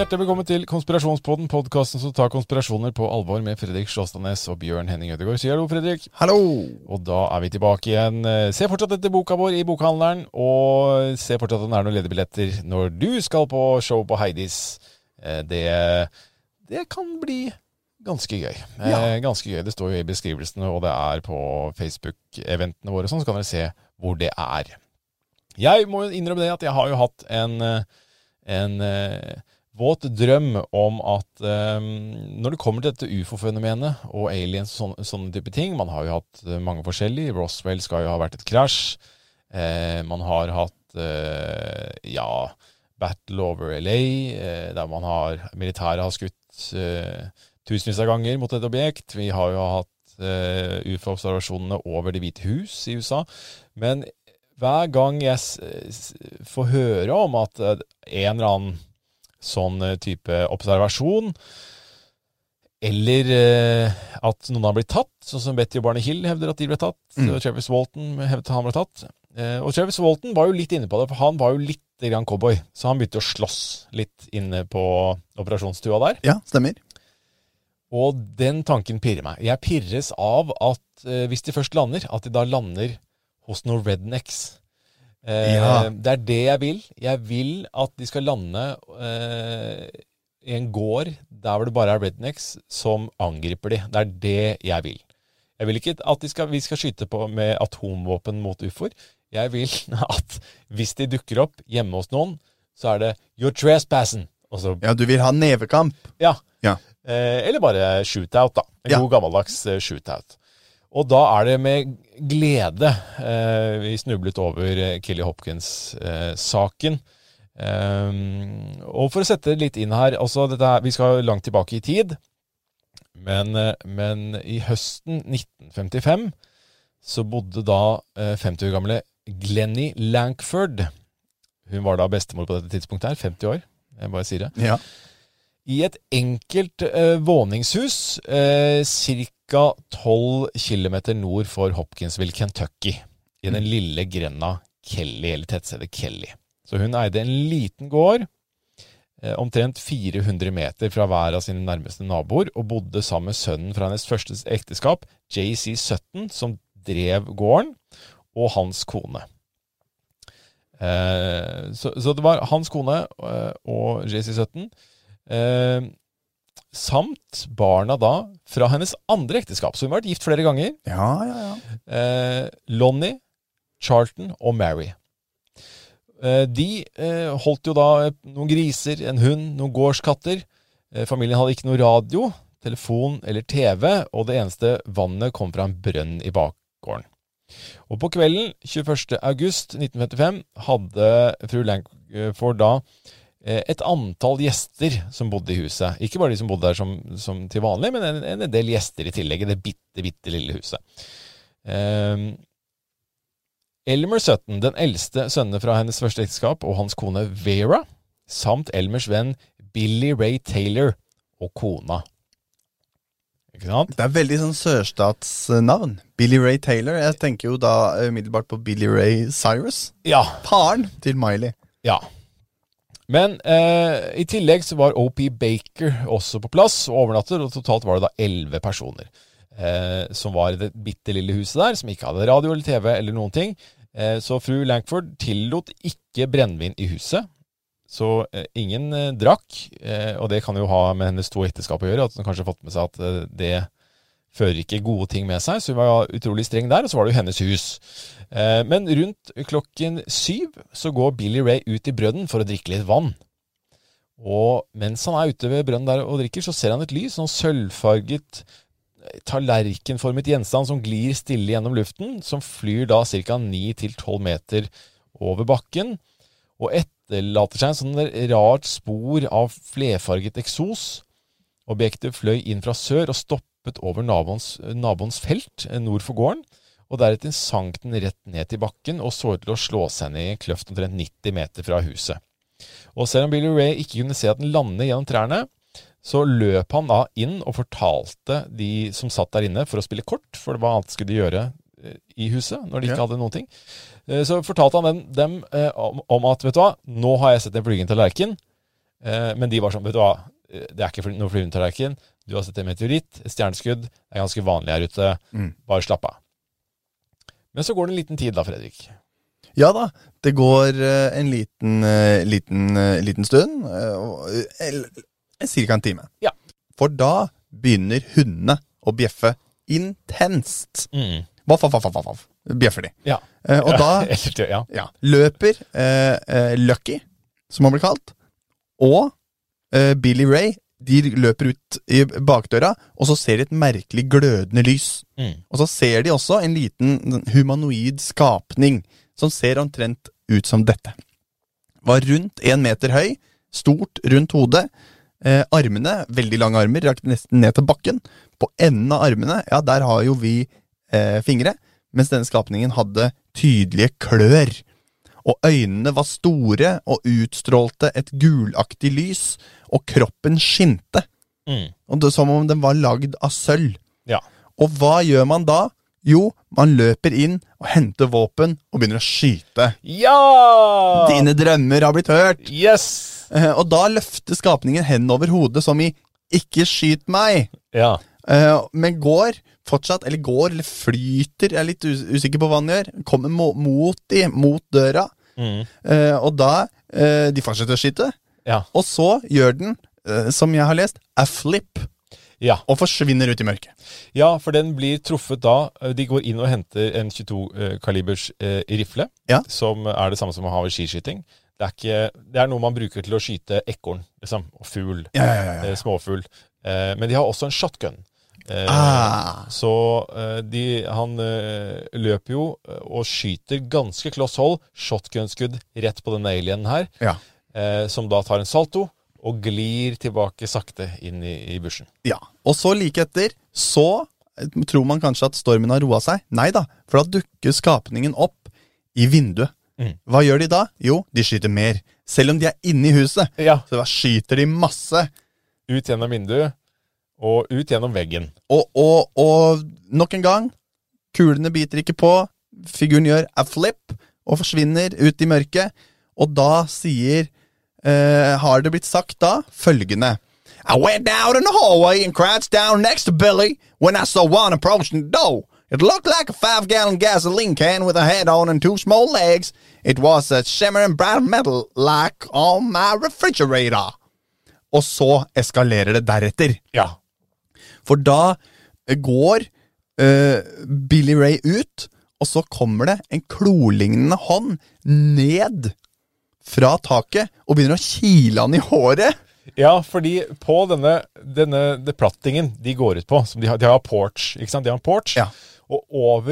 Hjertelig velkommen til Konspirasjonspodden, podcasten som tar konspirasjoner på alvor med Fredrik Slåstadnes og Bjørn Henning Ødegård. Sier hallo, Fredrik. Hallo! Og da er vi tilbake igjen. Se fortsatt etter boka vår i bokhandleren, og se fortsatt om det er noen lederbilletter når du skal på show på Heidis. Det kan bli ganske gøy. Ganske gøy. Det står jo i beskrivelsene, og det er på Facebook-eventene våre, sånn, så kan dere se hvor det er. Jeg må innrømme det at jeg har jo hatt en våt drøm om at når det kommer til dette UFO-fenomenet og aliens og sånne type ting, man har jo hatt mange forskjellige, Roswell skal jo ha vært et krasj, man har hatt Battle over LA, der militæret har skutt tusenvis av ganger mot et objekt, vi har jo hatt UFO-observasjonene over Det hvite hus i USA, men hver gang jeg får høre om at en eller annen sånn type observasjon, eller at noen har blitt tatt, sånn som Betty og Barney Hill hevder at de ble tatt, og Travis Walton hevder at han ble tatt. Og Travis Walton var jo litt inne på det, for han var jo litt grann cowboy, så han begynte å slåss litt inne på operasjonsstua der. Ja, stemmer. Og den tanken pirrer meg. Jeg pirres av at hvis de først lander, at de da lander hos noen rednecks. Det er det jeg vil. Jeg vil at de skal lande i en gård der hvor det bare er rednecks som angriper de. Det er det jeg vil. Jeg vil ikke at vi skal skyte på med atomvåpen mot UFOer. Jeg vil at hvis de dukker opp hjemme hos noen, så er det you're trespassing. Ja, du vil ha nevekamp. Ja. Eller bare shootout da. En god gammeldags shootout. Og da er det med glede vi snublet over Kelly Hopkins-saken. Og for å sette det litt inn her, altså vi skal langt tilbake i tid, men i høsten 1955 så bodde da 50 år gamle Glennie Lankford. Hun var da bestemor på dette tidspunktet her, 50 år, jeg bare sier det. Ja. I et enkelt våningshus, cirka 12 kilometer nord for Hopkinsville, Kentucky, i den lille grenda Kelly, eller tettstedet Kelly. Så hun eide en liten gård, omtrent 400 meter fra hver av sine nærmeste naboer, og bodde sammen med sønnen fra hennes første ekteskap, J.C. Sutton, som drev gården, og hans kone. Så det var hans kone og J.C. Sutton, samt barna da fra hennes andre ekteskap. Så hun har vært gift flere ganger. Lonnie, Charlton og Mary. De holdt jo da noen griser, en hund, noen gårdskatter. Familien hadde ikke noe radio, telefon eller TV, og det eneste vannet kom fra en brønn i bakgården. Og på kvelden 21. august 1955 hadde fru Lankford da et antall gjester som bodde i huset. Ikke bare de som bodde der som til vanlig, men en del gjester i tillegg i det bitte lille huset. Elmer Sutton, den eldste sønnen fra hennes første ekteskap, og hans kone Vera, samt Elmers venn Billy Ray Taylor og kona. Ikke sant? Det er veldig sånn sørstatsnavn. Billy Ray Taylor. Jeg tenker jo da umiddelbart på Billy Ray Cyrus. Ja. Faren til Miley. Ja. Men i tillegg så var O.P. Baker også på plass og overnatter, og totalt var det da 11 personer som var i det bitte lille huset der, som ikke hadde radio eller TV eller noen ting. Så fru Lankford tillot ikke brennvin i huset, så ingen drakk, og det kan jo ha med hennes to ekteskap å gjøre, at hun kanskje har fått med seg at det fører ikke gode ting med seg, så hun var utrolig streng der, og så var det jo hennes hus. Men rundt klokken 7 så går Billy Ray ut i brønnen for å drikke litt vann. Og mens han er ute ved brønnen der og drikker, så ser han et lys, sånn sølvfarget, tallerkenformet gjenstand som glir stille gjennom luften, som flyr da cirka 9-12 meter over bakken, og etterlater seg en sånn rart spor av flerfarget eksos. Objektet fløy inn fra sør og stoppet over naboens felt nord for gården, og deretter sank den rett ned til bakken og så ut til å slå seg ned i en kløft omtrent 90 meter fra huset. Og selv om Billy Ray ikke kunne se at den landet gjennom trærne, så løp han da inn og fortalte de som satt der inne for å spille kort, for hva annet skulle de gjøre i huset når de ikke hadde noen ting. Så fortalte han dem om at, vet du hva, nå har jeg sett en flygende tallerken, Men de var sånn, vet du hva, det er ikke noe flyvende-tallerken, du har sett en meteoritt, et stjerneskudd, det er ganske vanlig her ute, bare slapp av. Men så går det en liten tid da, Fredrik. Ja da, det går en liten stund, cirka en time. Ja. For da begynner hundene å bjeffe intenst. Vaff, vaff, vaff, vaff, bjeffer de. Ja. Og da løper Lucky, som han blir kalt, og Billy Ray, de løper ut i bakdøra, og så ser de et merkelig glødende lys. Og så ser de også en liten humanoid skapning, som ser omtrent ut som dette. Var rundt 1 meter høy, stort rundt hodet, armene, veldig lange armer, rakt nesten ned til bakken. På enden av armene, ja, der har jo vi fingre, mens denne skapningen hadde tydelige klør. Og øynene var store og utstrålte et gulaktig lys, og kroppen skinte. Og det, som om den var lagd av sølv. Ja. Og hva gjør man da? Jo, man løper inn og henter våpen og begynner å skyte. Ja! Dine drømmer har blitt hørt. Yes! Og da løfter skapningen hendene over hodet som i «ikke skyt meg». Ja. Men går fortsatt, eller flyter, jeg er litt usikker på hva han gjør, kommer mot døra. Og da, de fortsetter å skyte. Ja. Og så gjør den, som jeg har lest, a flip. Ja. Og forsvinner ut i mørket. Ja, for den blir truffet da. De går inn og henter en 22-kalibers rifle, som er det samme som å ha ved skiskyting. Det er noe man bruker til å skyte ekorn, liksom, og fugl, småfugl. Men de har også en shotgun. Så han løper jo og skyter ganske kloss hold, shotgunskudd rett på den alienen her, som da tar en salto, og glir tilbake sakte inn i bushen. Ja, og så like etter, så tror man kanskje at stormen har roet seg. Neida, for da dukker skapningen opp i vinduet. Hva gjør de da? Jo, de skyter mer. Selv om de er inne i huset, så da skyter de masse. Ut gjennom vinduet, og ut gjennom veggen. Og nok en gang, kulene biter ikke på, figuren gjør a flip, og forsvinner ut i mørket, og da sier har det blitt sagt da følgende: I went down in the hallway and crouched down next to Billy when I saw one approaching the door. It looked like a 5-gallon gasoline can with a head on and 2 small legs. It was a shimmering bright metal like on my refrigerator. Og så eskalerer det deretter. Ja. For da går Billy Ray ut, og så kommer det en klolignende hånd ned fra taket og begynner å kile han i håret. Ja, fordi på denne plattingen de går ut på, som de har porch, ikke sant? De har en porch, og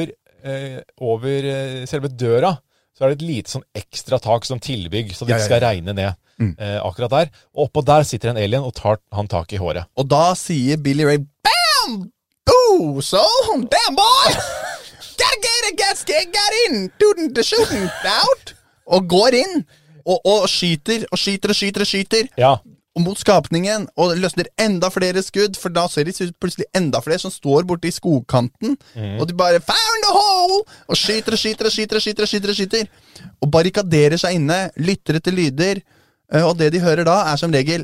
over selve døra så er det et lite sånn ekstra tak som tilbygg, så det ikke skal regne ned akkurat der. Og oppå der sitter en alien og tar han tak i håret. Og da sier Billy Ray, BAM! Boo! So, damn boy! Get in! Do the shooting out! Og går inn. Og skyter. Ja. Og mot skapningen, og løsner enda flere skudd, for da ser de plutselig enda flere som står borte i skogkanten, og de bare found a hole, og skyter, og barrikaderer seg inne, lytter etter lyder, og det de hører da er som regel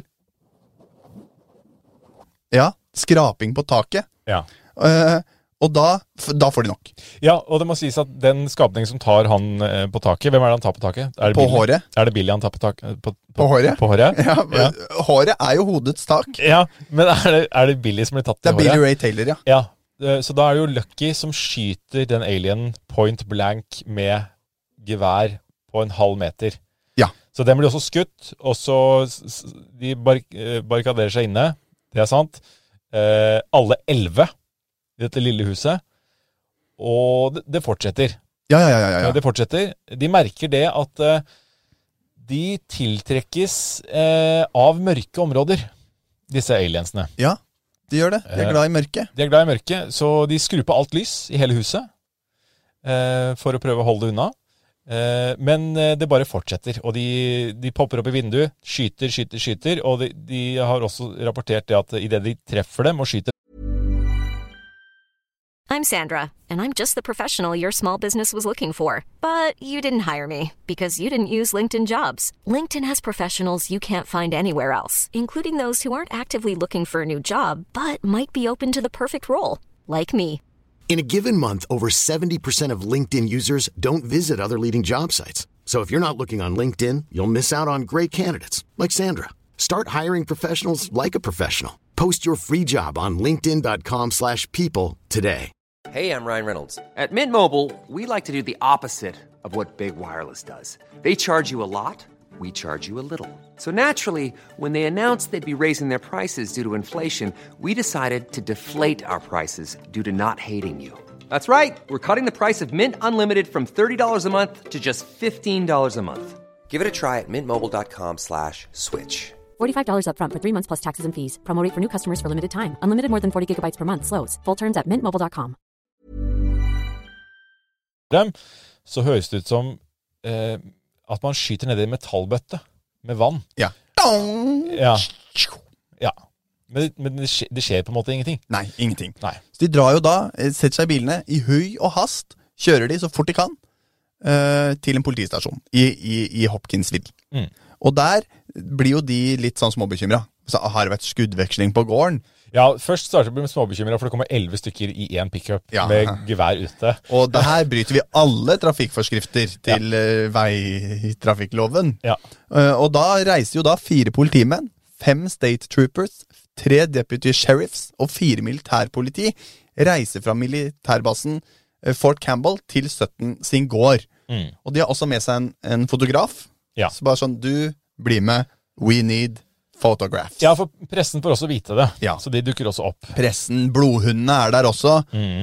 skraping på taket. Ja. Og da får de nok. Ja, og det må sies at den skapningen som tar han på taket, hvem er det han tar på taket? Er det på Billy? Håret. Er det Billy han tar på taket? På håret? På håret? Ja, håret er jo hodets tak. Ja, men er det Billy som blir tatt i håret? Det er Billy Ray Taylor, ja. Ja, så da er det jo Lucky som skyter den alien point blank med gevær på en halv meter. Ja. Så den blir også skutt, og så de barrikaderer seg inne, det er sant. Alle 11 i dette lille huset, og det fortsetter. Ja. Det fortsetter. De merker det at de tiltrekkes av mørke områder, disse aliensene. Ja, de gjør det. De er glad i mørket. Så de skrur på alt lys i hele huset for å prøve å holde det unna. Men det bare fortsetter, og de popper opp i vinduet, skyter, og de har også rapportert det at i det de treffer dem og skyter I'm Sandra, and I'm just the professional your small business was looking for. But you didn't hire me because you didn't use LinkedIn Jobs. LinkedIn has professionals you can't find anywhere else, including those who aren't actively looking for a new job, but might be open to the perfect role, like me. In a given month, over 70% of LinkedIn users don't visit other leading job sites. So if you're not looking on LinkedIn, you'll miss out on great candidates, like Sandra. Start hiring professionals like a professional. Post your free job on linkedin.com/people today. Hey, I'm Ryan Reynolds. At Mint Mobile, we like to do the opposite of what Big Wireless does. They charge you a lot, we charge you a little. So naturally, when they announced they'd be raising their prices due to inflation, we decided to deflate our prices due to not hating you. That's right. We're cutting the price of Mint Unlimited from $30 a month to just $15 a month. Give it a try at mintmobile.com/switch. $45 up front for 3 months plus taxes and fees. Promo rate for new customers for limited time. Unlimited more than 40 gigabytes per month. Slows full terms at mintmobile.com. Så høres det ut som at man skyter ned i en metallbøtte med vann. Ja. Ja. Men det skjer på en måte ingenting. Nei, ingenting. Nei. Så de drar jo da, setter seg i bilene i høy og hast, kjører de så fort de kan til en politistasjon i Hopkinsville. Og der blir jo de litt sånn småbekymret. Så har det vært skuddveksling på gården? Ja, først starter vi med småbekymret, for det kommer 11 stykker i en pickup med gevær ute. Og det her bryter vi alle trafikkforskrifter til veitrafikkloven. Ja. Og da reiser jo da 4 politimenn, 5 state troopers, 3 deputy sheriffs og 4 militærpoliti reiser fra militærbasen Fort Campbell til 17 sin gård. Og de har også med seg en fotograf. Ja. Så bare sånn, du blir med, we need photographs. Ja, for pressen får også vite det, ja. Så de dukker også opp. Pressen, blodhundene er der også.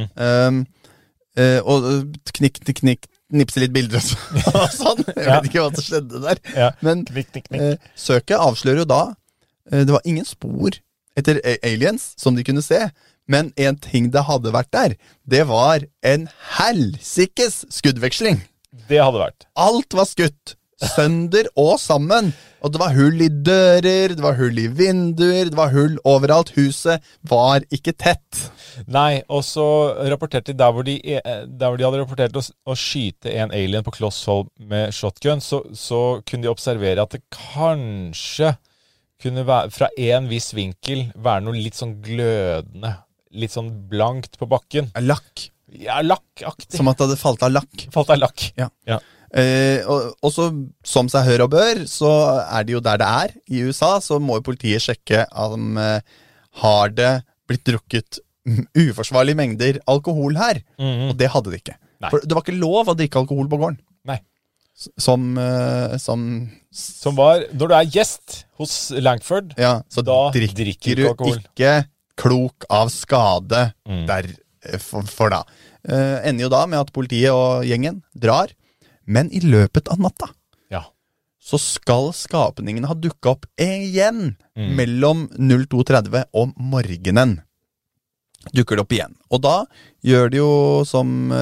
Og knipse litt bilder og sånn. Jeg vet ikke hva som skjedde der. Ja. Men knikk. søket avslører jo da, det var ingen spor etter aliens som de kunne se. Men en ting det hadde vært der, det var en helsikes skuddveksling. Det hadde vært. Alt var skutt. Sønder og sammen. Og det var hull i dører, det var hull i vinduer, det var hull overalt. Huset var ikke tett. Nei, og så rapporterte de der hvor de hadde rapportert å skyte en alien på kloss hold med shotgun, så kunne de observere at det kanskje kunne være, fra en viss vinkel, være noe litt sånn glødende, litt sånn blankt på bakken. Lakk. Ja, lakkaktig. Som at det hadde falt av lakk. Falt av lakk. Ja. Og så, som seg hør og bør, så er det jo der det er i USA, så må jo politiet sjekke om har det blitt drukket uforsvarlige mengder alkohol her. Og det hadde de ikke. Nei. For det var ikke lov å drikke alkohol på gården. Nei. Som var, når du er gjest hos Langford, ja, så da drikker du alkohol. Ikke klok av skade for da. Ender jo da med at politiet og gjengen drar. Men i løpet av natta så skal skapningene ha dukket opp igjen mellom 02:30 og morgenen. Dukker det opp igjen. Og da gjør det jo som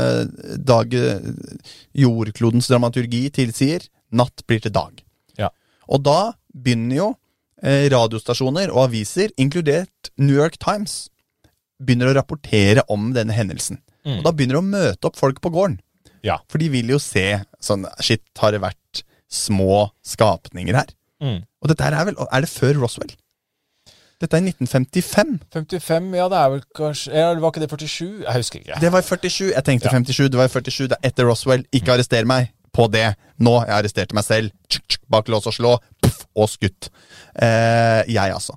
jordklodens dramaturgi tilsier, natt blir til dag. Ja. Og da begynner jo radiostasjoner og aviser, inkludert New York Times, begynner å rapportere om denne hendelsen. Og da begynner det å møte opp folk på gården. Ja. For de vil jo se sånn, shit, har det vært små skapninger her? Og dette her er det før Roswell? Dette er 1955. 55, ja, det er vel kanskje, det var ikke det 47? Jeg husker ikke. Det var 47, jeg tenkte 57, det var 47, det er etter Roswell. Ikke arrester meg på det. Nå, jeg arresterte meg selv. Bak lås og slå, puff, og skutt. Jeg altså.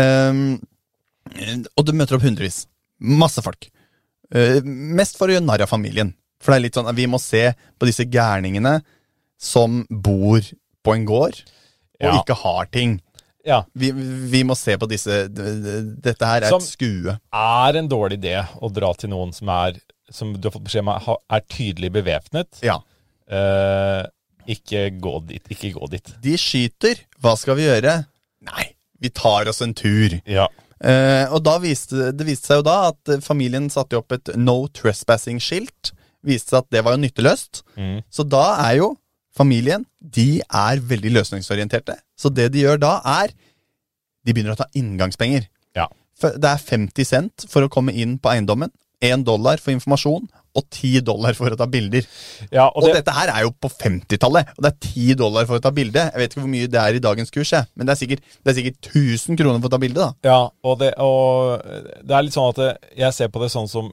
Og du møter opp hundrevis. Masse folk. Mest for å gjøre narr av familien. For det er litt sånn at vi må se på disse gærningene som bor på en gård og ikke har ting. Ja. Vi må se på disse. Dette her er et skue. Er en dårlig idé å dra til noen som du har fått beskjed om er tydelig bevæpnet. Ja. Ikke gå dit. De skyter. Hva skal vi gjøre? Nei, vi tar oss en tur. Ja. Og det viste seg jo da at familien satte opp et no trespassing-skilt. Viste seg at det var jo nytteløst. Så da er jo familien, de er veldig løsningsorienterte. Så det de gjør da de begynner å ta inngangspenger. Ja. For det er 50 cent for å komme inn på eiendommen. $1 for informasjon og $10 for å ta bilder. Ja, og dette her jo på 50-tallet, og det $10 for å ta bilde. Jeg vet ikke hvor mye det i dagens kurs, men det er sikkert 1000 kroner for å ta bilde, da. Ja, og det litt sånn at jeg ser på det sånn som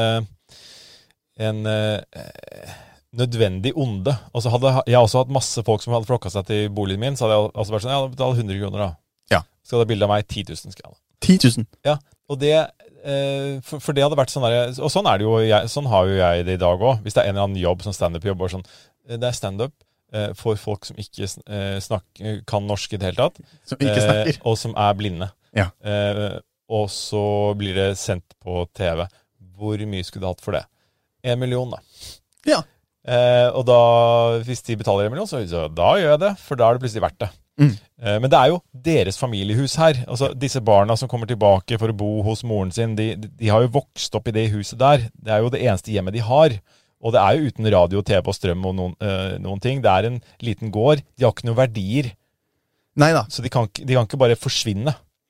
en nødvendig onde. Og så hadde jeg også hatt masse folk som hadde flokket seg til boligen min, så hadde jeg også vært sånn, ja, betal 100 kroner da. Ja. Skal det bilde av meg 10 000 skal jeg ha. 10 000? Ja, og det for det hadde vært sånn der, og sånn det jo sånn har jo jeg det i dag også. Hvis det en eller annen jobb som stand-up-jobb, sånn, det stand-up for folk som ikke kan norsk i det hele tatt, som ikke snakker, og som blinde. Ja. Og så blir det sendt på TV. Hvor mye skulle du hatt for det? 1 million da. Ja. Og da, hvis de betaler 1 million, så da gjør jeg det, for da det plutselig verdt det. Men det jo deres familiehus her. Altså disse barna som kommer tilbake for å bo hos moren sin, de har jo vokst opp i det huset der. Det jo det eneste hjemmet de har. Og det jo uten radio, TV og strøm og noen ting. Det en liten gård. De har ikke noen verdier. Neida. Så de kan ikke bare forsvinne.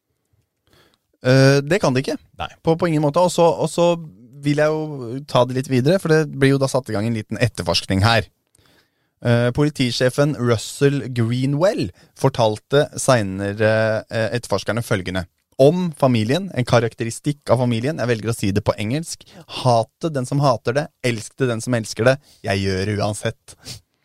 Det kan de ikke. Nei. På ingen måte. Og så vil jeg jo ta det litt videre, for det blir jo da satt i gang en liten etterforskning her. Politisjefen Russell Greenwell fortalte senere etterforskerne følgende om familien, en karakteristikk av familien. Jeg velger å si det på engelsk: hate den som hater det, elsk den som elsker det, jeg gjør det uansett.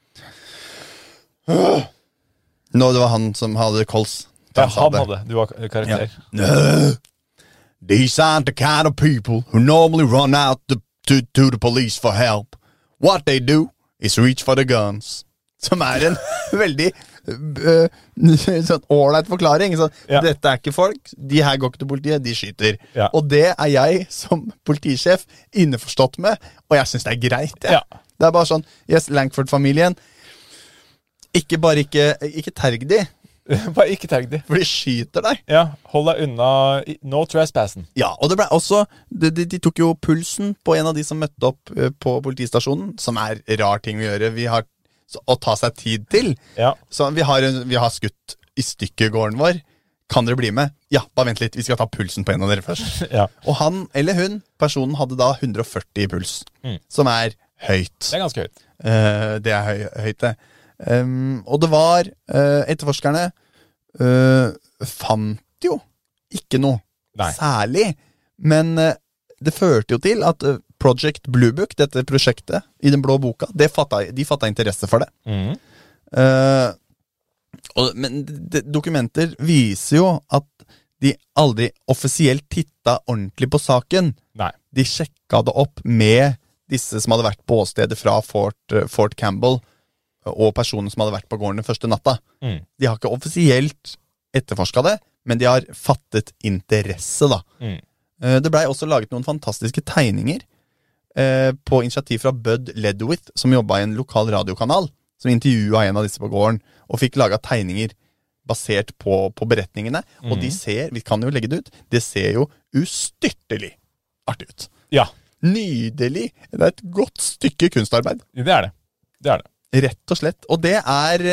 Nå, det var han som hadde kols. Ja, han hadde, du var karakter. No, these aren't the kind of people who normally run out to the police for help. What they do is reach for the guns. Som en veldig sånn ålreit forklaring. Så, ja. Dette ikke folk, de her går ikke til politiet, de skyter. Ja. Og det jeg som politisjef innforstått med, og jeg synes det greit. Ja. Det bare sånn, yes, Langford-familien, ikke terg de. Bare ikke terg de. For de skyter deg. Ja, hold deg unna, no trespassen. Ja, og det ble også, de tok jo pulsen på en av de som møtte opp på politistasjonen, som rar ting å gjøre. Vi har å ta seg tid til. Ja. Så vi har skutt i stykkegården vår. Kan dere bli med? Ja, bare vent litt, vi skal ta pulsen på en av dere først. Ja. Og han eller hun, personen hadde da 140 i puls, som høyt. Det ganske høyt. Det høyt det. Og det var etterforskerne fant jo ikke noe særlig, men det førte jo til at Project Blue Book, dette prosjektet i den blå boka, de fattet interesse for det. Men dokumenter viser jo at de aldri offisielt tittet ordentlig på saken. Nei. De sjekket det opp med disse som hadde vært på åstedet fra Fort Campbell, og personer som hadde vært på gården den første natta. De har ikke offisielt etterforsket det, men de har fattet interesse da. Det ble også laget noen fantastiske tegninger på initiativ fra Bud Ledwith, som jobbet i en lokal radiokanal, som intervjuet en av disse på gården, og fikk laget tegninger basert på beretningene, og de ser, vi kan jo legge det ut, det ser jo ustyrtelig artig ut. Ja. Nydelig. Det et godt stykke kunstarbeid. Det det. Det det. Rett og slett. Og det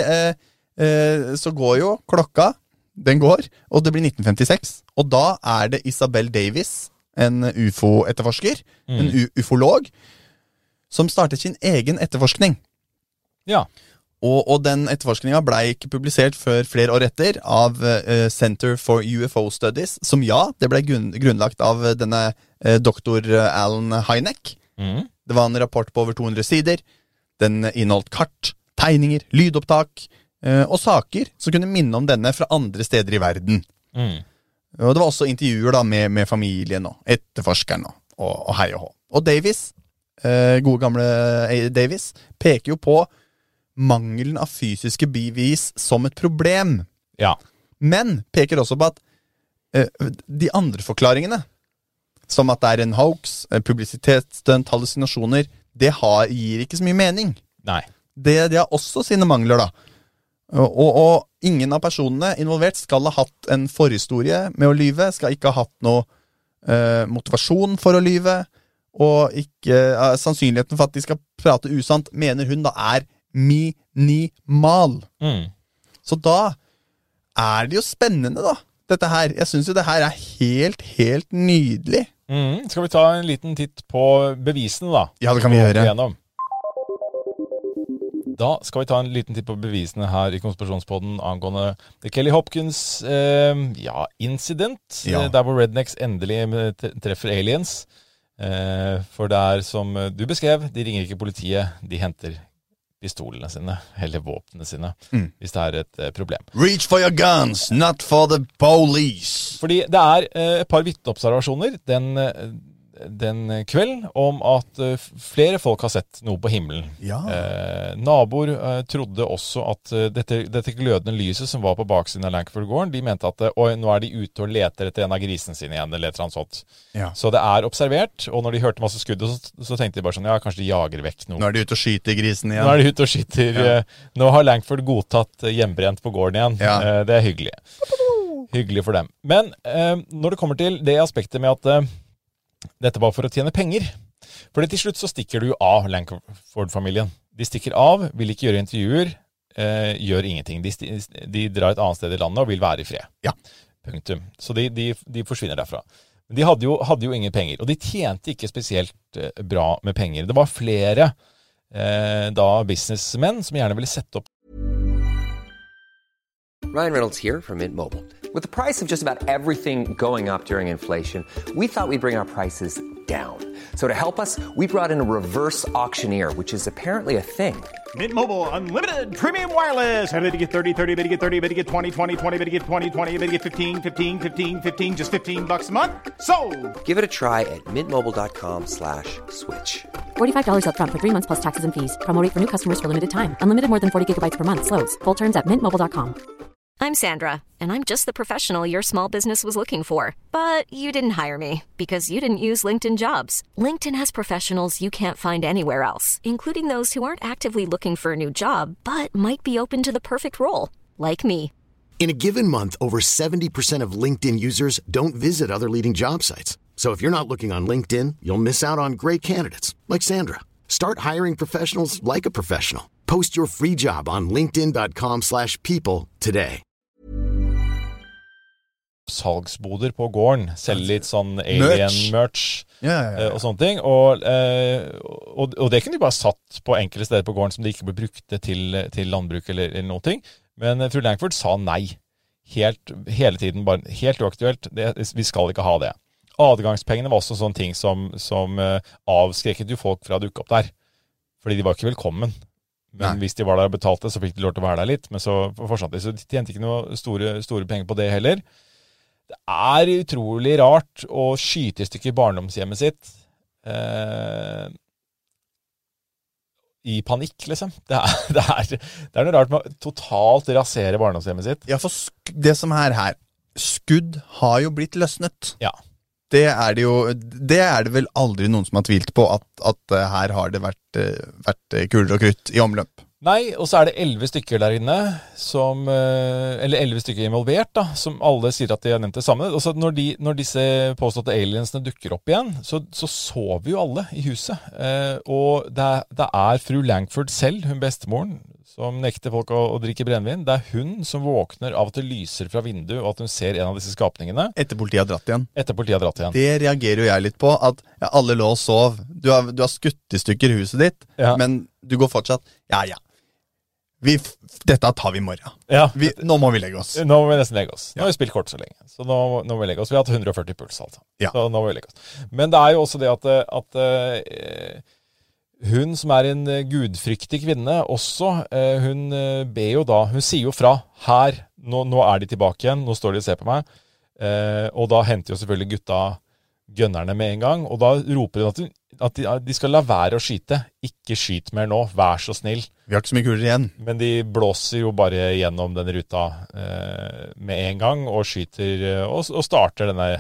så går jo klokka, den går, og det blir 1956. Og da det Isabel Davis, en UFO-etterforsker, en ufolog, som startet sin egen etterforskning. Ja. Og den etterforskningen ble ikke publisert før flere år etter av Center for UFO Studies, som det ble grunnlagt av denne doktor Alan Hynek. Det var en rapport på over 200 sider. Den inneholdt kart, tegninger, lydopptak og saker som kunne minne om denne fra andre steder i verden. Og det var også intervjuer da med familien og etterforskeren og hei og hå. Og Davis, gode gamle Davis, peker jo på mangelen av fysiske bevis som et problem. Ja. Men peker også på at de andre forklaringene, som at det en hoax, publisitetsstunt, hallusinasjoner, det gir ikke så mye mening. Nei. Det har også sine mangler da. Og ingen av personene involvert skal ha hatt en forhistorie med å lyve, skal ikke ha hatt noe motivasjon for å lyve, og ikke, sannsynligheten for at de skal prate usant, mener hun da minimal. Så da det jo spennende da, dette her. Jeg synes jo det her helt nydelig. Skal vi ta en liten titt på bevisene da? Ja, det kan vi gjøre. Da skal vi ta en liten titt på bevisene her i Konspirasjonspodden angående The Kelly Hopkins incident, der hvor Rednecks endelig treffer aliens. For det som du beskrev, de ringer ikke politiet, de henter pistolene sine, eller våpnene sine, hvis det et problem. Reach for your guns, not for the police. Fordi det et par vitneobservasjoner den kvelden om at flere folk har sett noe på himmelen. Ja. Naboer trodde også at dette glødende lyset som var på baksiden av Lankford-gården, de mente at nå de ute og leter etter en av grisene sine igjen, eller et eller annet sånt. Ja. Så det observert, og når de hørte masse skudd, så tenkte de bare sånn, kanskje de jager vekk noe. Nå de ute og skyter grisen igjen. Nå de ute og skyter. Nå har Lankford godtatt hjembrent på gården igjen. Ja. Det hyggelig. Hyggelig for dem. Men når det kommer til det aspektet med at dette var for å tjene penger. For til slutt så stikker du av Lankford-familien. De stikker av, vil ikke gjøre intervjuer, gjør ingenting. De drar et annet sted i landet og vil være i fred. Ja. Punktum. Så de forsvinner derfra. Men de hadde jo ingen penger, og de tjente ikke spesielt bra med penger. Det var flere businessmenn som gjerne ville sette opp. Ryan Reynolds here from Mint Mobile. With the price of just about everything going up during inflation, we thought we'd bring our prices down. So to help us, we brought in a reverse auctioneer, which is apparently a thing. Mint Mobile Unlimited Premium Wireless. How to get 30, 30, bit to get 30, bit to get 20, 20, 20, bit to get 20, 20, bit to get 15, 15, 15, 15, just $15 a month? Sold! Give it a try at mintmobile.com/switch. $45 up front for 3 months plus taxes and fees. Promo rate for new customers for limited time. Unlimited more than 40 gigabytes per month. Slows full terms at mintmobile.com. I'm Sandra, and I'm just the professional your small business was looking for. But you didn't hire me because you didn't use LinkedIn Jobs. LinkedIn has professionals you can't find anywhere else, including those who aren't actively looking for a new job, but might be open to the perfect role, like me. In a given month, over 70% of LinkedIn users don't visit other leading job sites. So if you're not looking on LinkedIn, you'll miss out on great candidates like Sandra. Start hiring professionals like a professional. Post your free job on linkedin.com/people today. Salgsboder på gården, selge litt sånn alien-merch og sånne ting. Og det kunne de bare satt på enkelte steder på gården som de ikke ble brukte til landbruk eller noe ting. Men fru Lankford sa nei. Hele tiden, bare helt uaktuelt. Vi skal ikke ha det. Adgangspengene var også sånne ting som avskrekket jo folk fra å dukke opp der. Fordi de var ikke velkommen. Men hvis de var der og betalte, så fikk de lov til å være der litt. Men så fortsatte de, så de tjente ikke noe store penger på det heller. Det utrolig rart å skyte i stykker barndomshjemmet sitt i panikk, liksom. Det noe rart med å totalt rasere barndomshjemmet sitt. Ja, for det som her, skudd har jo blitt løsnet. Ja. Det det vel aldri noen som har tvilt på at her har det vært kuler og krutt i omløp. Nei, og så det 11 stykker der inne, eller 11 stykker involvert, da, som alle sier at de har nevnt det samme. Og så når disse påståtte aliensene dukker opp igjen, så sover jo alle i huset. Og det fru Lankford selv, hun bestemoren, som nekter folk å drikke brennevin. Det hun som våkner av at det lyser fra vinduet, og at hun ser en av disse skapningene. Etter politiet har dratt igjen. Det reagerer jo jeg litt på, at alle lå og sov. Du har skutt i stykker huset ditt, men du går fortsatt, dette tar vi i morgen. Ja. Nå må vi legge oss. Nå må vi nesten legge oss. Nå har vi spilt kort så lenge, så nå må vi legge oss. Vi har hatt 140 puls, altså. Ja. Så nå må vi legge oss. Men det jo også det at hun som en gudfryktig kvinne også, hun ber jo da, hun sier jo fra, her, nå de tilbake igjen, nå står de og ser på meg, og da henter jo selvfølgelig gutta gønnerne med en gang, og da roper hun at de skal la være å skyte, ikke skyt mer nå, vær så snill. Vi har ikke så mye kuler igjen. Men de blåser jo bare gjennom denne ruta med en gang, og skyter, og starter denne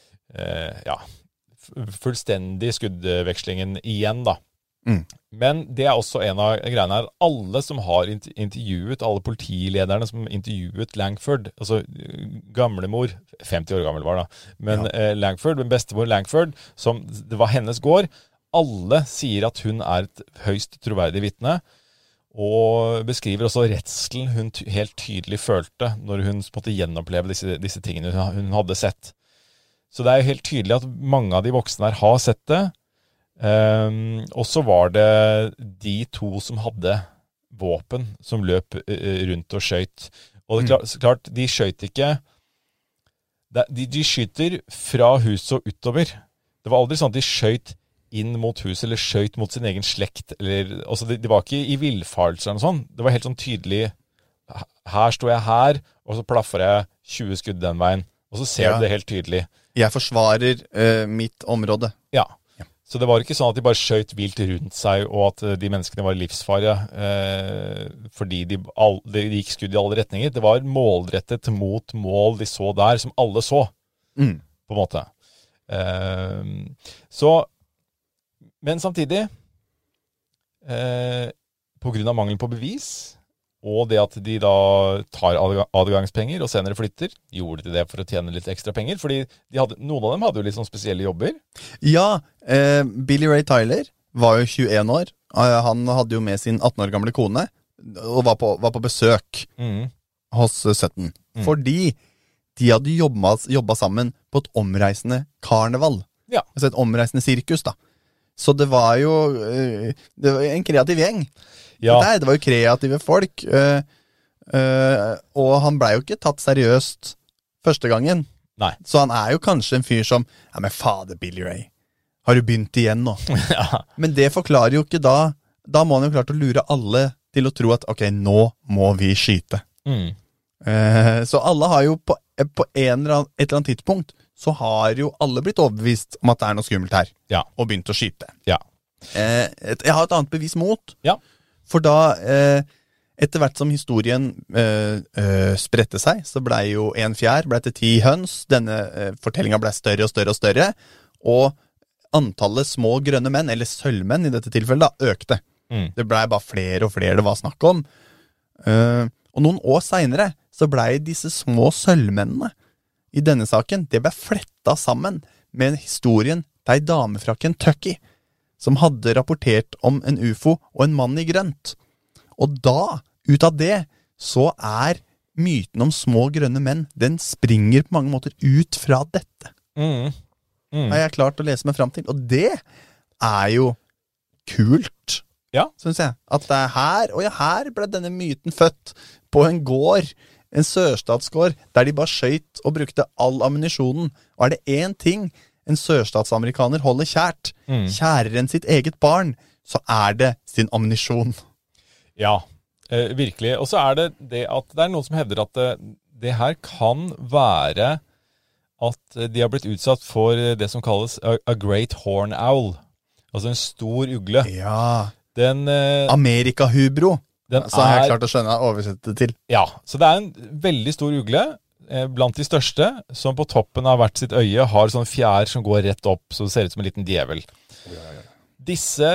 fullstendig skuddvekslingen igjen da. Men det også en av greiene her, alle som har intervjuet, alle politilederne som intervjuet Lankford, altså gamlemor, 50 år gammel var da, men Lankford, min bestemor Lankford, som det var hennes gård, alle sier at hun et høyst troverdig vitne, og beskriver også redselen hun helt tydelig følte når hun måtte gjenoppleve disse tingene hun hadde sett. Så det jo helt tydelig at mange av de voksne her har sett det. Og så var det de to som hadde våpen, som løp rundt og skjøt. Og det klart, de skjøt ikke. De skyter fra huset og utover. Det var aldri sånn at de skjøt inn mot huset, eller skjøt mot sin egen slekt. Altså de var ikke i villfarelse eller noe sånt. Det var helt sånn tydelig, her står jeg her, og så plaffer jeg 20 skudd den veien. Og så ser du det helt tydelig. Jeg forsvarer mitt område. Ja. Så det var ikke sånn at de bare skjøt vilt rundt seg, og at de menneskene var livsfarlige, fordi de gikk skudd i alle retninger. Det var målrettet mot mål de så der, som alle så, på en måte. Men samtidig, på grunn av mangel på bevis, og det at de da tar adgangspenger og senere flytter, gjorde de det for å tjene litt ekstra penger, fordi noen av dem hadde jo litt sånn spesielle jobber. Ja, Billy Ray Tyler var jo 21 år. Han hadde jo med sin 18 år gamle kone, og var på besøk hos Sutton. Fordi de hadde jobbet sammen på et omreisende karneval. Ja. Altså et omreisende sirkus da. Så det var jo en kreativ gjeng. Ja. Det var jo kreative folk, og han ble jo ikke tatt seriøst første gangen. Nei. Så han jo kanskje en fyr som, ja, men fader Billy Ray, har du begynt igjen nå? Ja. Men det forklarer jo ikke da må han jo klart å lure alle til å tro at, ok, nå må vi skyte. Så alle har jo på et eller annet tidspunkt, så har jo alle blitt overbevist om at det noe skummelt her, og begynt å skyte. Ja. Jeg har et annet bevis mot. Ja. For da, etter hvert som historien spredte seg, så ble jo en fjær ble til 10 høns. Denne fortellingen ble større og større og større, og antallet små grønne menn, eller sølvmenn i dette tilfellet, da, økte. Det ble bare flere og flere det var snakk om. Og noen år senere så ble disse små sølvmennene i denne saken, det ble flettet sammen med historien til en dame fra Kentucky, som hadde rapportert om en UFO og en mann i grønt. Og da, ut av det, så myten om små grønne menn, den springer på mange måter ut fra dette. Har jeg klart å lese meg frem til. Og det jo kult, synes jeg. At det her, og her ble denne myten født på en gård, en sørstatsgård, der de bare skjøt og brukte all ammunisjonen. Og det en ting en sørstatsamerikaner holder kjært, kjærere enn sitt eget barn, så det sin ammunisjon. Ja, virkelig. Og så det at det noen som hevder at det her kan være at de har blitt utsatt for det som kalles a great horn owl, altså en stor ugle. Ja, den Amerikahubro, så har jeg klart å skjønne å oversette det til. Ja, så det en veldig stor ugle, blant de største, som på toppen av hvert sitt øye har sånn fjær som går rett opp, så det ser ut som en liten djevel. Disse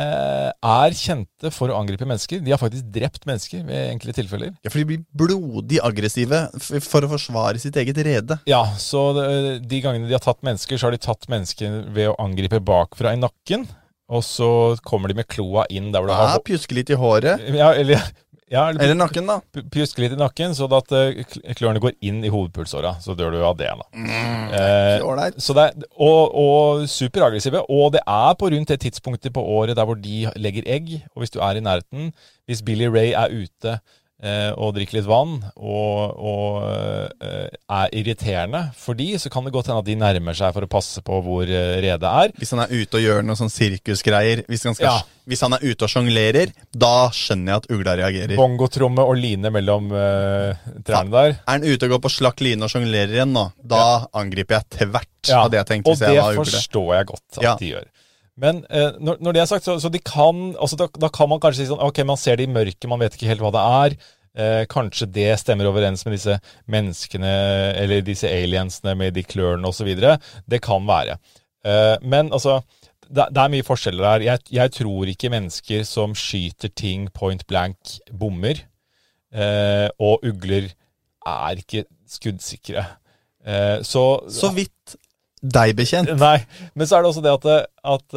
kjente for å angripe mennesker. De har faktisk drept mennesker ved enkelte tilfeller. Ja, for de blir blodig aggressive for å forsvare sitt eget rede. Ja, så de gangene de har tatt mennesker, så har de tatt mennesker ved å angripe bakfra i nakken, og så kommer de med kloa inn der hvor du har... Pjuske litt i håret. Ja, eller nakken da. Pjuske litt i nakken, så at klørne går inn i hovedpulsåra, så dør du av det da. Så og superaggressive, og det på rundt det tidspunktet på året der hvor de legger egg, og hvis du i nærheten, hvis Billy Ray ute og drikker litt vann, og irriterende for de, så kan det godt hende at de nærmer seg for å passe på hvor redet Hvis han ute og gjør noen sånn sirkusgreier, hvis han ute og jonglerer, da skjønner jeg at ugla reagerer. Bongotromme og line mellom trærne der. Han ute og går på slakk line og jonglerer igjen nå, da angriper jeg tvert av det jeg tenkte hvis jeg var ugle. Og det forstår jeg godt at de gjør. Men når det sagt, så de kan, altså da kan man kanskje si sånn, ok, man ser det i mørket, man vet ikke helt hva det kanskje det stemmer overens med disse menneskene, eller disse aliensene med de klørne og så videre. Det kan være. Men altså, det mye forskjeller her. Jeg tror ikke mennesker som skyter ting point blank bommer, og ugler ikke skuddsikre. Så vidt deg bekjent. Nei, men så det også det at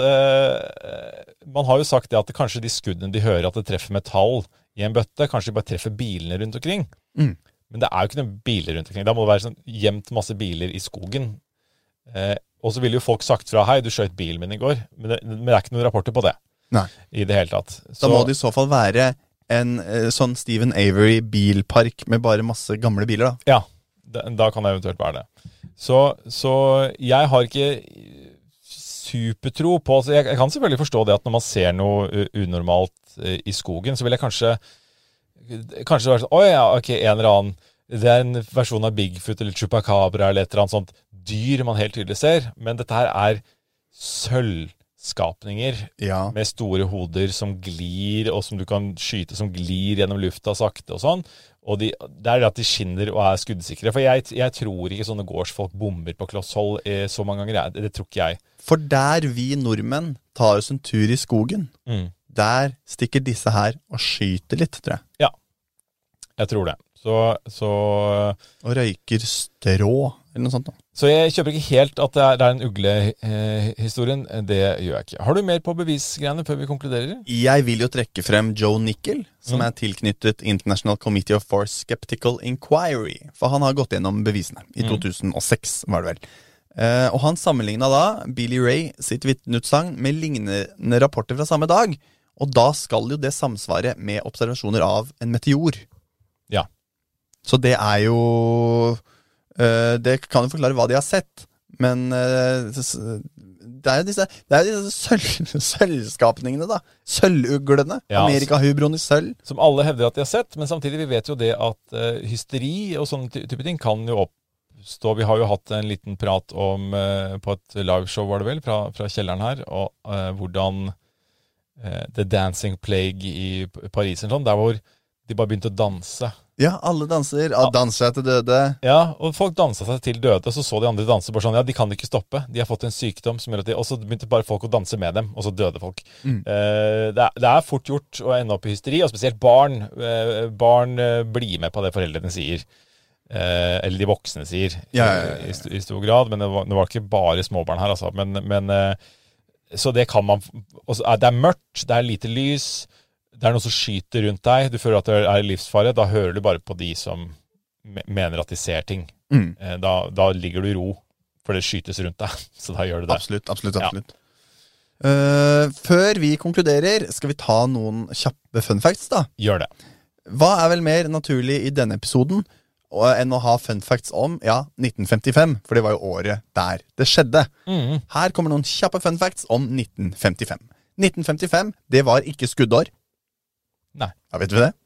man har jo sagt det at kanskje de skuddene de hører at det treffer metall i en bøtte, kanskje de bare treffer bilene rundt omkring. Men det jo ikke noen biler rundt omkring. Da må det være sånn gjemt masse biler i skogen. Og så ville jo folk sagt fra, hei, du skjøt bilen min i går, men det er ikke noen rapporter på det. Nei. I det hele tatt. Da må det i så fall være en sånn Stephen Avery bilpark med bare masse gamle biler, da. Ja, da kan det eventuelt være det. Så jeg har ikke supertro på, så jeg kan selvfølgelig forstå det at når man ser noe unormalt i skogen, så vil jeg kanskje være sånn, ok, en eller annen, det er en versjon av Bigfoot eller Chupacabra eller et eller annet sånt dyr man helt tydelig ser, men dette her er sølvskapninger med store hoder som glir, og som du kan skyte som glir gjennom lufta sakte og sånn, og det er det at de skinner og er skuddsikre, for jeg tror ikke sånne gårdsfolk bomber på kloss hold så mange ganger, det tror ikke jeg. For der vi nordmenn tar oss en tur i skogen, der stikker disse her og skyter litt, tror jeg. Ja, jeg tror det. Og røyker strå, eller noe sånt da. Så jeg kjøper ikke helt at det er en uglehistorien. Det gjør jeg ikke. Har du mer på bevisgreiene før vi konkluderer? Jeg vil jo trekke frem Joe Nickel, som er tilknyttet International Committee of for Skeptical Inquiry. For han har gått gjennom bevisene. I 2006 var det vel. Og han sammenlignet da Billy Ray sitt vitneutsagn med lignende rapporter fra samme dag. Og da skal jo det samsvare med observasjoner av en meteor. Ja. Så det er jo det kan jo forklare hva de har sett, men det er jo disse sølvskapningene da, sølvuglene, Amerikahubroen i sølv, som alle hevder at de har sett, men samtidig vi vet jo det at hysteri og sånne type ting kan jo oppstå. Vi har jo hatt en liten prat om på et liveshow var det vel, fra kjelleren her, og hvordan The Dancing Plague i Paris eller sånn, der hvor de bare begynte å danse. Ja, alle danser, danser seg til døde. Ja, og folk danset seg til døde, så de andre danse bare sånn, ja, de kan ikke stoppe. De har fått en sykdom som gjør at og så begynte bare folk å danse med dem, og så døde folk. Det er fort gjort å ende opp i hysteri, og spesielt barn. Barn blir med på det foreldrene sier. Eller de voksne sier, i stor grad, men det var ikke bare småbarn her, altså. Men så det kan man, det er mørkt, det er lite lys, det er noe som skyter rundt deg, du føler at det er livsfare, da hører du bare på de som mener at de ser ting. Da ligger du i ro, for det skytes rundt deg, så da gjør du det. Absolutt. Ja. Før vi konkluderer, skal vi ta noen kjappe fun facts da? Gjør det. Hva er vel mer naturlig i denne episoden enn å ha fun facts om, 1955, for det var jo året der det skjedde. Her kommer noen kjappe fun facts om 1955. 1955, det var ikke skuddår. Nei. Ja, vet vi det?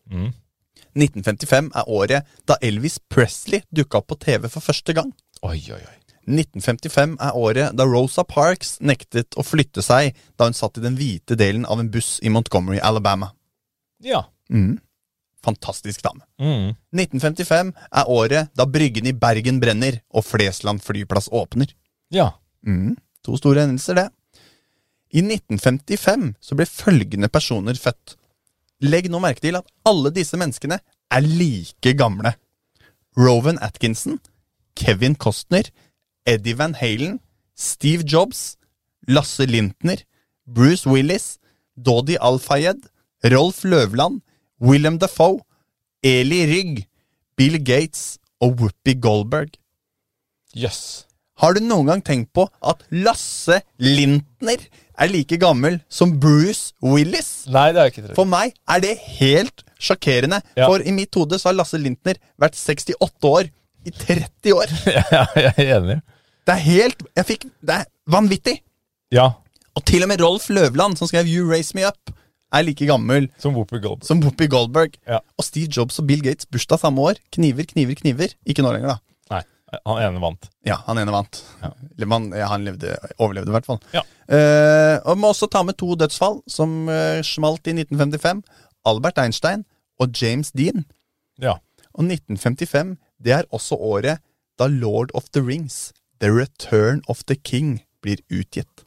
1955 er året da Elvis Presley dukket opp på TV for første gang. Oi. 1955 er året da Rosa Parks nektet å flytte seg da hun satt i den hvite delen av en buss i Montgomery, Alabama. Ja. Fantastisk dame. 1955 er året da bryggen i Bergen brenner og Flesland flyplass åpner. Ja. 2 store hendelser det. I 1955 så ble følgende personer født. Legg nå merke til at alle disse menneskene er like gamle. Rowan Atkinson, Kevin Costner, Eddie Van Halen, Steve Jobs, Lasse Lintner, Bruce Willis, Dodi Al-Fayed, Rolf Løvland, Willem Dafoe, Eli Rygg, Bill Gates og Whoopi Goldberg. Yes. Har du noen gang tenkt på at Lasse Lintner er like gammel som Bruce Willis? Nei, det er ikke det. For meg er det helt sjokkerende. Ja. For i mitt hode så har Lasse Lintner vært 68 år i 30 år. Ja, jeg er enig. Det er vanvittig. Ja. Og til og med Rolf Løvland, som skrev You Raise Me Up, er like gammel som Whoopi Goldberg. Ja. Og Steve Jobs og Bill Gates bursdag samme år. Kniver. Ikke nå lenger da. Nei, han ene vant. Ja, han ene vant. Ja. Han overlevde i hvert fall. Ja. Og må også ta med 2 dødsfall som smalt i 1955. Albert Einstein og James Dean. Ja. Og 1955, det er også året da Lord of the Rings, The Return of the King, blir utgitt.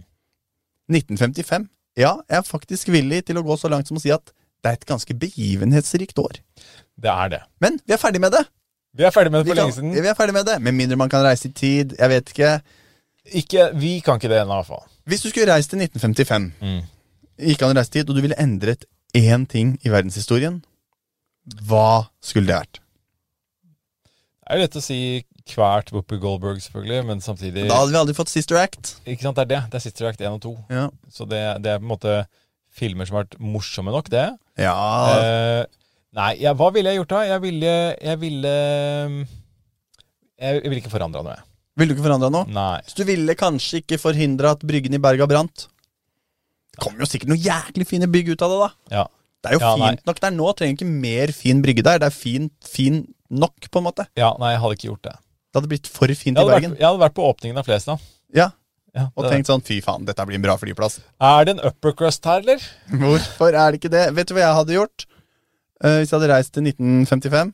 1955, ja, jeg er faktisk villig til å gå så langt som å si at det er et ganske begivenhetsrikt år. Det er det. Men vi er ferdig med det. Vi er ferdig med det for lenge siden. Vi er ferdig med det, med mindre man kan reise i tid, jeg vet ikke. Vi kan ikke det ennå i hvert fall. Hvis du skulle reise til 1955, ikke an reise i tid, og du ville endret én ting i verdenshistorien, hva skulle det vært? Det er jo lett å si kvært Whoopi Goldberg selvfølgelig, men samtidig... Da hadde vi aldri fått Sister Act. Ikke sant, det er Sister Act 1 og 2. Ja. Så det er på en måte filmer som har vært morsomme nok, det. Ja. Nei, hva ville jeg gjort da? Jeg ville ikke forandret noe. Vil du ikke forandre noe? Nei. Så du ville kanskje ikke forhindre at bryggen i Berga brant? Det kommer jo sikkert noe jæklig fine bygg ut av det da. Ja. Det er jo fint nok der nå, trenger ikke mer fin brygge der. Det er fin nok på en måte. Ja, nei, jeg hadde ikke gjort det. Det hadde blitt for fint i Bergen. Jeg hadde vært på åpningen av Flesland. Ja, og tenkt sånn, fy faen, dette blir en bra flyplass. Er det en upper crust her, eller? Hvorfor er det ikke det? Vet du hva jeg hadde gjort? Hvis jeg hadde reist til 1955?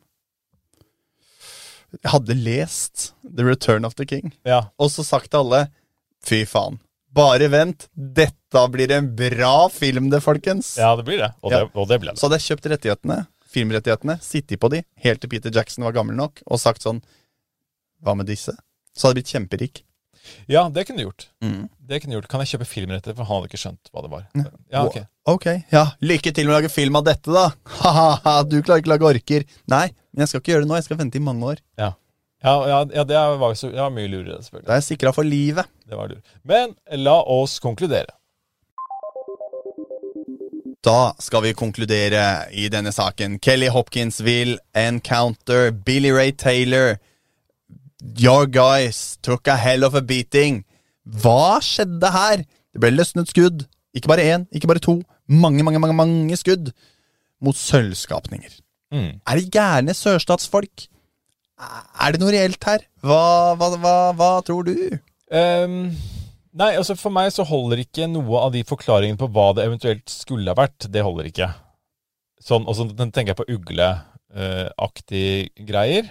Jeg hadde lest The Return of the King. Ja. Og så sagt til alle, fy faen, bare vent, dette blir en bra film det, folkens. Ja, det blir det. Og det ble det. Så hadde jeg kjøpt rettighetene, filmrettighetene, sittet på de, helt til Peter Jackson var gammel nok, og sagt sånn, hva med disse? Så hadde jeg blitt kjemperik. Ja, det kunne du gjort. Det kunne du gjort. Kan jeg kjøpe filmrettigheter, for han hadde ikke skjønt hva det var. Ja, ok. Ok, ja, lykke til med å lage film av dette da. Haha, du klarer ikke å lage orker. Nei, men jeg skal ikke gjøre det nå, jeg skal vente i mange år. Ja, det var mye lurere, selvfølgelig. Da er jeg sikret for livet. Det var lurt. Men la oss konkludere. Da skal vi konkludere i denne saken. Kelly Hopkins vil encounter Billy Ray Taylor. Your guys took a hell of a beating. Hva skjedde her? Det ble løsnet skudd. Ikke bare én, ikke bare to. Mange skudd mot sølvskapninger. Er det gærne sørstatsfolk? Er det noe reelt her? Hva tror du? Nei, altså for meg så holder ikke noe av de forklaringene på hva det eventuelt skulle ha vært. Det holder ikke. Sånn, og så tenker jeg på ugleaktig greier.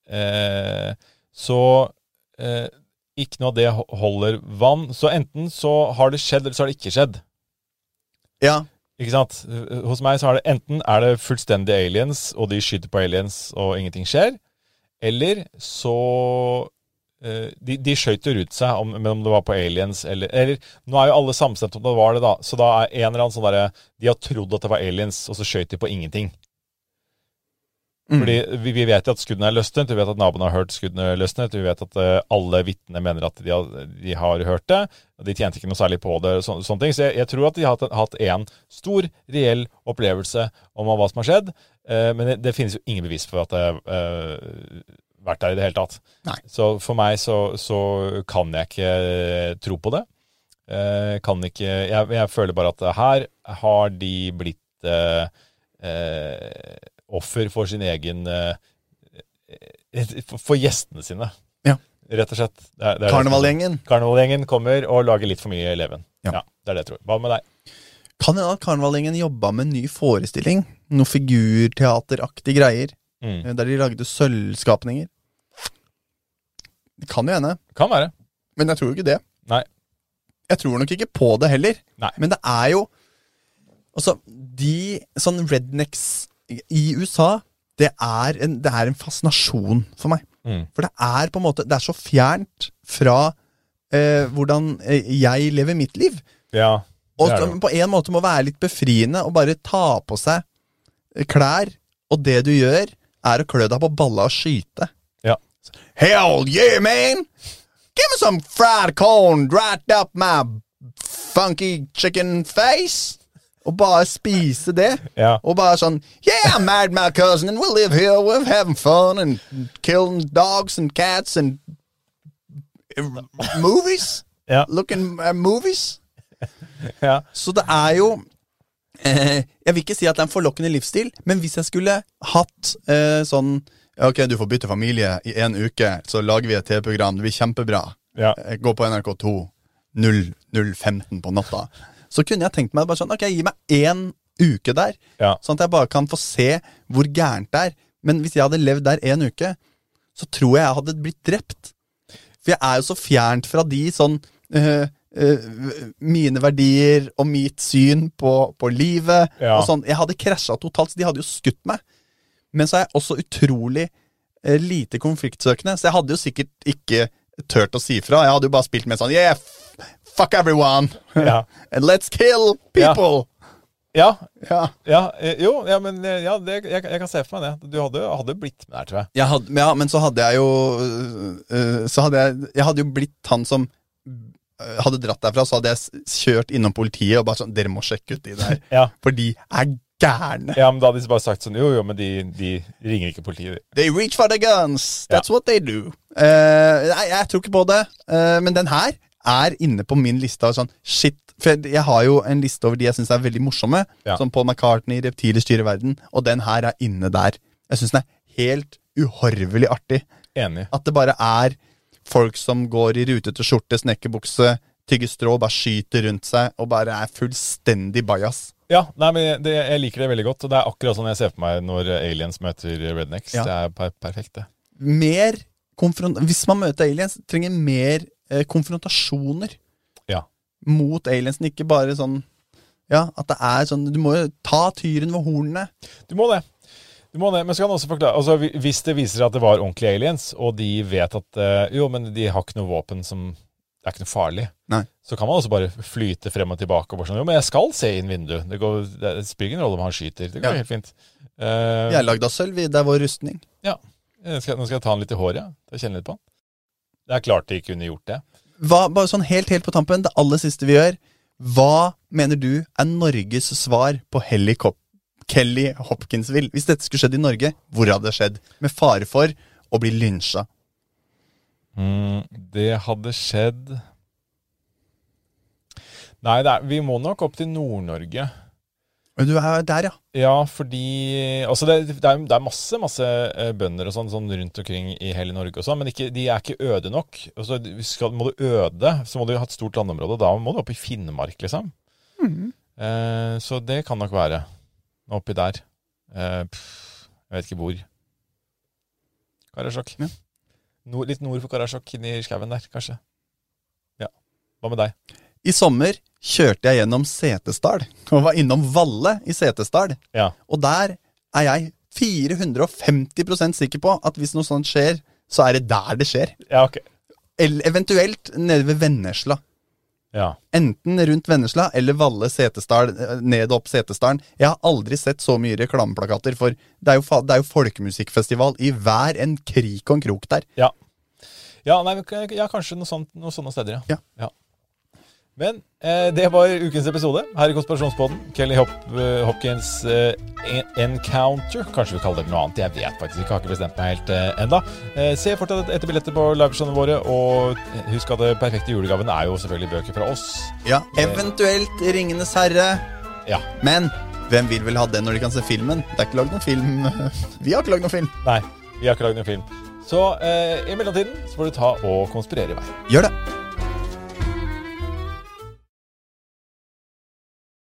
Så ikke noe av det holder vann. Så enten så har det skjedd, eller så har det ikke skjedd. Ja. Ikke sant? Hos meg så er det enten er det fullstendig aliens, og de skyter på aliens, og ingenting skjer. Eller så de skjøter ut seg om det var på aliens eller nå er jo alle samstemt om det var det da, så da er en eller annen sånn der de har trodd at det var aliens, og så skjøt de på ingenting. Fordi vi vet jo at skuddene er løsnet, vi vet at naboene har hørt skuddene løsnet, vi vet at alle vittner mener at de har hørt det, og de tjente ikke noe særlig på det, sånne ting. Så jeg tror at de har hatt en stor, reell opplevelse om hva som har skjedd, men det finnes jo ingen bevis for at det vært der i det hele tatt. Nei. Så for meg så kan jeg ikke tro på det. Jeg føler bare at her har de blitt offer for sin egen for gjestene sine. Ja. Rett og slett. Karnevalgjengen. Karnevalgjengen kommer og lager litt for mye eleven. Ja, det er det jeg tror. Hva med deg? Kan hende at Karnevalgjengen jobba med en ny forestilling? Noe figurteateraktige greier? Der de lagde sølvskapninger? Det kan jo hende. Kan være. Men jeg tror jo ikke det. Nei. Jeg tror nok ikke på det heller. Nei. Men det er jo altså, de sånn rednecks i USA, det er en fascinasjon for meg. For det er på en måte, det er så fjernt fra hvordan jeg lever mitt liv. Ja. Og på en måte må være litt befriende og bare ta på seg klær, og det du gjør er å klø deg på balla og skyte. Ja. Hell yeah, man! Give me some fried corn right up my funky chicken face. Og bare spise det. Ja. Og bare sånn, yeah, I married my cousin and we'll live here, we're having fun and killing dogs and cats and movies. Ja. Looking at movies. Ja. Så det er jo jeg vil ikke si at det er en forlokkende livsstil, men hvis jeg skulle hatt sånn, ok, du får bytte familie i en uke, så lager vi et TV-program, det blir kjempebra. Ja. Gå på NRK2 00:15 på natta. Så kunne jeg tenkt meg bare sånn, ok, gi meg en uke der, sånn at jeg bare kan få se hvor gærent det er. Men hvis jeg hadde levd der en uke, så tror jeg hadde blitt drept. For jeg er jo så fjernt fra de sånn mine verdier og mitt syn på livet og sånn. Jeg hadde krasjet totalt, så de hadde jo skutt meg. Men så er jeg også utrolig lite konfliktsøkende, så jeg hadde jo sikkert ikke tørt å si fra. Jeg hadde jo bare spilt med sånn, yeah, fuck everyone, and let's kill people. Ja, Ja. men jeg kan se for meg det. Du hadde blitt med der, tror jeg. Men så hadde jeg jo Jeg hadde jo blitt han som hadde dratt derfra, så hadde jeg kjørt innom politiet og bare sånn, dere må sjekke ut de der. Ja. For de gærne. Ja, men da hadde de bare sagt sånn, jo, men de ringer ikke politiet. They reach for the guns. That's what they do. Nei, jeg tror ikke på det. Men den her inne på min liste av sånn, shit. For jeg har jo en liste over de jeg synes veldig morsomme, som Paul McCartney, Reptiler styrer verden, og den her inne der. Jeg synes den helt uhorvelig artig. Enig. At det bare folk som går I rutete skjorte, snekkerbukse, tygger strå, bare skyter rundt seg, og bare fullstendig bias. Ja, nei, men jeg liker det veldig godt, og det akkurat sånn jeg ser for meg når aliens møter rednecks. Det perfekt, det. Hvis man møter aliens, trenger mer konfrontasjoner. Ja. Mot aliensen, ikke bare sånn, at det sånn, du må jo ta tyren ved hornene. Du må det, men så kan også forklare, altså hvis det viser seg at det var ordentlige aliens, og de vet at, men de har ikke noe våpen som, det ikke noe farlig. Nei. Så kan man også bare flyte frem og tilbake og bare sånn, men jeg skal se inn vinduet. Det spiller ingen rolle om han skyter, det går helt fint. Jeg lagde av sølv, det vår rustning. Ja, nå skal jeg ta han litt I håret, og kjenne litt på han. Det klart de kunne gjort det. Bare sånn helt på tampen, det aller siste vi gjør, hva mener du Norges svar på Kelly Hopkinsville? Hvis dette skulle skjedd I Norge, hvor hadde det skjedd? Med fare for å bli lynsja. Det hadde skjedd... Nei, vi må nok opp til Nord-Norge. Du der, ja. Ja, fordi... Altså, det masse bønder og sånn rundt omkring I hele Norge og sånn, men de ikke øde nok. Altså, må du øde, så må du ha et stort landområde, da må du opp I Finnmark, liksom. Så det kan nok være oppi der. Jeg vet ikke hvor. Karasjok. Ja. Litt nord for Karasjok, inn I skaven der, kanskje. Ja. Hva med deg? I sommer kjørte jeg gjennom Setesdal, og var innom Valle I Setesdal. Ja. Og der jeg 450% sikker på at hvis noe sånt skjer, så det der det skjer. Ja, ok. Eventuelt nede ved Vennesla. Ja. Enten rundt Vennesla eller Valle Setesdal, ned opp Setesdalen. Jeg har aldri sett så mye reklameplakater, for det jo folkemusikkfestival I hver en krik og en krok der. Ja, kanskje noen sånne steder, ja. Men det var ukens episode her I Konspirasjonspodden. Kelly Hopkins Encounter. Kanskje vi kaller det noe annet. Jeg vet faktisk ikke, har ikke bestemt meg helt enda. Se fortsatt etter billetter på liveshowene våre, og husk at det perfekte julegaven jo selvfølgelig bøker fra oss. Ja, eventuelt Ringenes Herre. Ja. Men hvem vil vel ha den når de kan se filmen? Det ikke laget noen film. Vi har ikke laget noen film. Nei, vi har ikke laget noen film. Så I mellomtiden så får du ta og konspirere I vei. Gjør det.